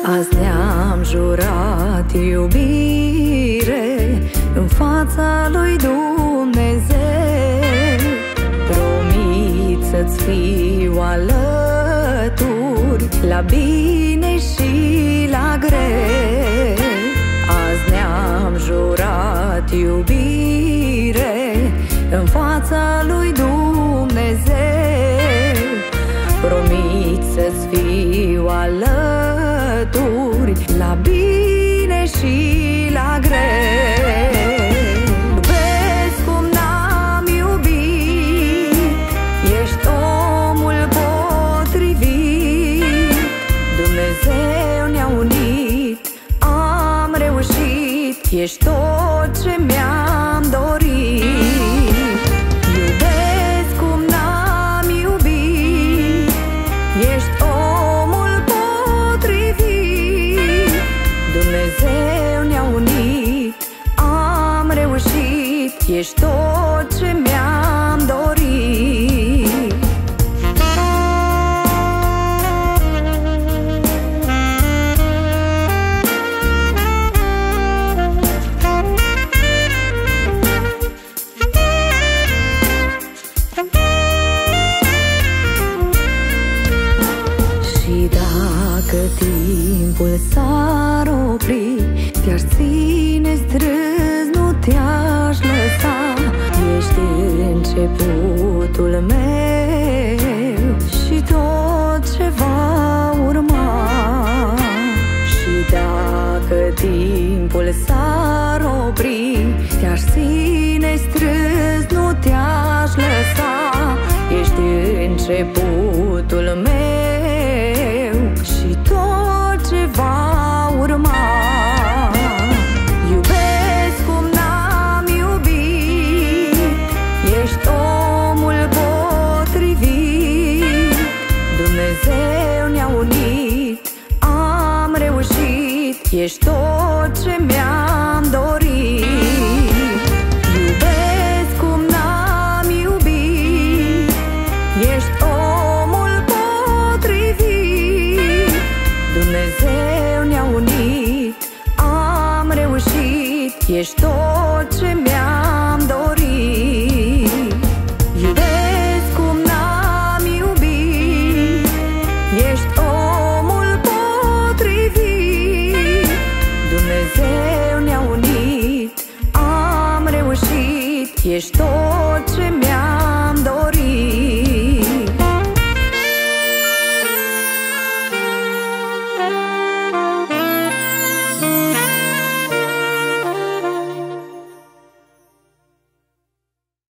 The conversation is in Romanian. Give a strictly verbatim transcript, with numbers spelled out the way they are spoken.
Azi ne-am jurat iubire în fața lui Dumnezeu. Promit să-ți fiu alături, la bine și la greu. Azi ne-am jurat iubire în fața lui Dumnezeu. Promit să-ți fiu alături, la bine și la greu. Vezi cum n-am iubit, ești omul potrivit. Dumnezeu ne-a unit, am reușit, ești tot ce mi-am dorit. Iubesc cum n-am iubit, ești omul potrivit. Dumnezeu ne-a unit, am reușit, ești tot ce mi-am dorit. Și dacă timpul s-ar opri, te-aș ține strâns, nu te-aș lăsa. Ești începutul meu și tot ce va urma. Și dacă timpul s-ar opri, te-aș ține strâns, nu te-aș lăsa. Ești începutul meu și tot ce va urma. Iubesc cum n-am iubit, ești omul potrivit. Dumnezeu ne-a unit, am reușit, ești tot ce mi-am dorit. Iubesc cum n-am iubit, ești omul potrivit. Dumnezeu ne-a unit, am reușit, ești tot ce mi-am dorit. Iubesc cum n-am iubit, ești omul potrivit. Dumnezeu ne-a unit, am reușit, ești tot ce mi-am dorit.